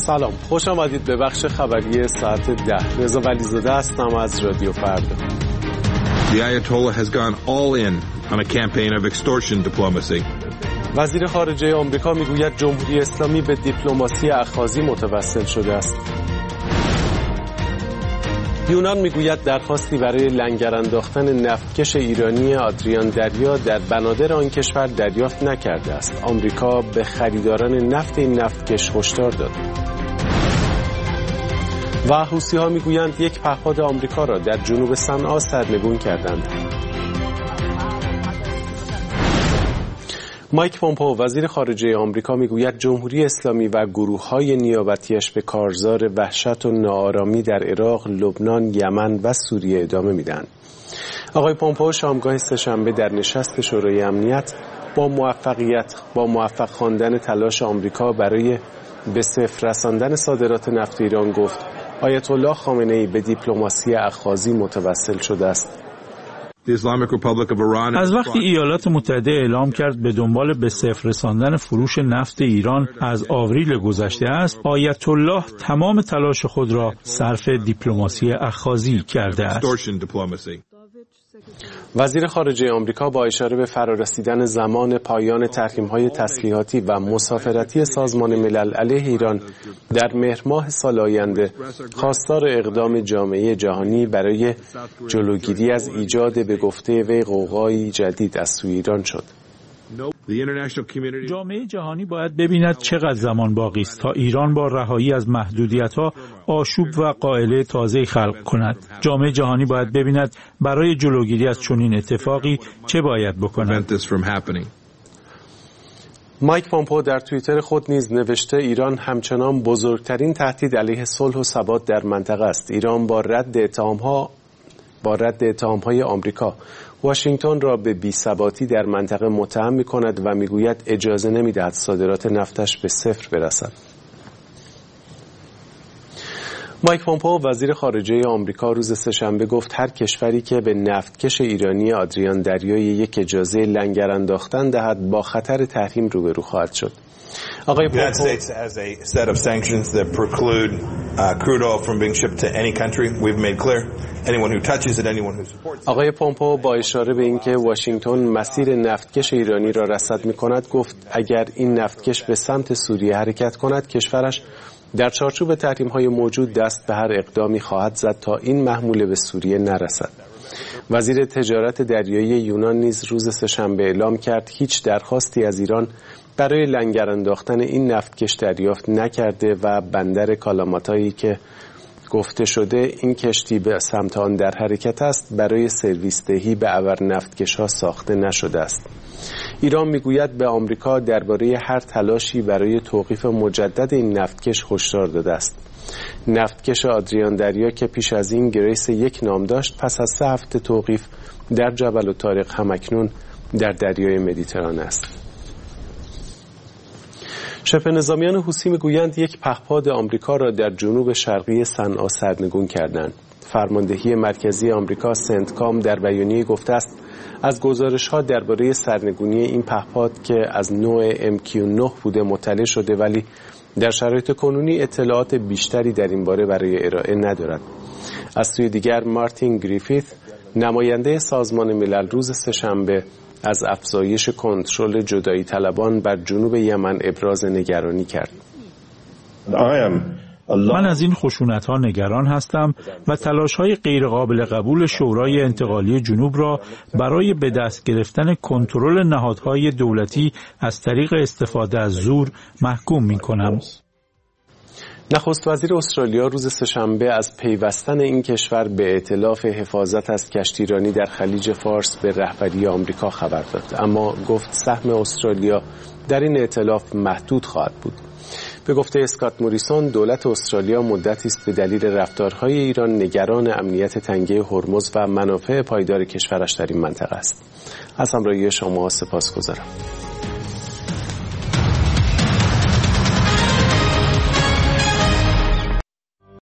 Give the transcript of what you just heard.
سلام، خوش آمدید به بخش خبری ساعت 10. رضا ولیزاده هستم از رادیو فردا. The Ayatollah has gone all in on a campaign of extortion diplomacy. وزیر خارجه آمریکا میگوید جمهوری اسلامی به دیپلماسی اخاذی متوسل شده است. یونان میگوید درخواستی برای لنگر انداختن نفتکش ایرانی آدریان دریا در بنادر آن کشور دریافت نکرده است. آمریکا به خریداران نفت این نفتکش هشدار داد. و حوثی‌ها میگویند یک پهپاد آمریکا را در جنوب صنعا سرنگون کردند. مایک پومپئو وزیر خارجه آمریکا میگوید جمهوری اسلامی و گروه‌های نیابتیش به کارزار وحشت و ناآرامی در عراق، لبنان، یمن و سوریه ادامه میدن. آقای پومپئو شامگاه سه‌شنبه در نشست شورای امنیت با موفق خواندن تلاش آمریکا برای به صفر رساندن صادرات نفت ایران گفت آیت الله خامنه‌ای به دیپلماسی اخاذی متوسل شده است. از وقتی ایالات متحده اعلام کرد به دنبال به صفر رساندن فروش نفت ایران از آوریل گذشته است، آیت الله تمام تلاش خود را صرف دیپلماسی اخاذی کرده است. وزیر خارجه آمریکا با اشاره به فرارسیدن زمان پایان تحریم‌های تسلیحاتی و مسافرتی سازمان ملل علیه ایران در مهر ماه سال آینده خواستار اقدام جامعه جهانی برای جلوگیری از ایجاد به گفته وی غوغایی جدید از سوی ایران شد. جامعه جهانی باید ببیند چقدر زمان باقی است تا ایران با رهایی از محدودیت‌ها آشوب و قائله تازه‌ای خلق کند. جامعه جهانی باید ببیند برای جلوگیری از چنین اتفاقی چه باید بکند. مایک پومپئو در توییتر خود نیز نوشته ایران همچنان بزرگترین تهدید علیه صلح و ثبات در منطقه است. ایران با رد اتهام‌های آمریکا واشنگتن را به بی‌ثباتی در منطقه متهم می‌کند و می‌گوید اجازه نمی‌دهد صادرات نفتش به صفر برسد. مایک پومپئو وزیر خارجه آمریکا روز سه‌شنبه گفت هر کشوری که به نفتکش ایرانی آدریان دریای یک اجازه لنگر انداختن دهد با خطر تحریم روبرو خواهد شد. آقای پومپئو با اشاره به اینکه واشنگتن مسیر نفتکش ایرانی را رصد می‌کند گفت اگر این نفتکش به سمت سوریه حرکت کند کشورش در چارچوب تحریم‌های موجود دست به هر اقدامی خواهد زد تا این محموله به سوریه نرسد. وزیر تجارت دریایی یونان نیز روز سه‌شنبه اعلام کرد هیچ درخواستی از ایران برای لنگر انداختن این نفتکش دریافت نکرده و بندر کالاماتایی که گفته شده این کشتی به سمت آن در حرکت است برای سرویس دهی به ابر نفتکش‌ها ساخته نشده است. ایران میگوید به آمریکا درباره هر تلاشی برای توقیف مجدد این نفتکش هشدار داده است. نفتکش آدریان دریا که پیش از این گریس 1 نام داشت پس از 3 هفته توقیف در جبل الطارق همکنون در دریای مدیترانه است. شبه نظامیان حوثی میگویند یک پهپاد آمریکا را در جنوب شرقی صنعا سرنگون کردند. فرماندهی مرکزی آمریکا سنتکام در بیانیه گفته است از گزارش‌ها درباره سرنگونی این پهپاد که از نوع MQ-9 بوده مطلع شده ولی در شرایط کنونی اطلاعات بیشتری در این باره برای ارائه ندارد. از سوی دیگر مارتین گریفیث نماینده سازمان ملل روز سه‌شنبه از افزایش کنترل جدایی طلبان بر جنوب یمن ابراز نگرانی کرد. من از این خشونت‌ها نگران هستم و تلاش‌های غیرقابل قبول شورای انتقالی جنوب را برای به دست گرفتن کنترل نهادهای دولتی از طریق استفاده از زور محکوم می‌کنم. نخست وزیر استرالیا روز سه‌شنبه از پیوستن این کشور به ائتلاف حفاظت از کشتیرانی در خلیج فارس به رهبری آمریکا خبر داد، اما گفت سهم استرالیا در این ائتلاف محدود خواهد بود. به گفته اسکات موریسون دولت استرالیا مدتی است به دلیل رفتارهای ایران نگران امنیت تنگه هرمز و منافع پایدار کشورش در این منطقه است. از همراهی شما سپاسگزارم.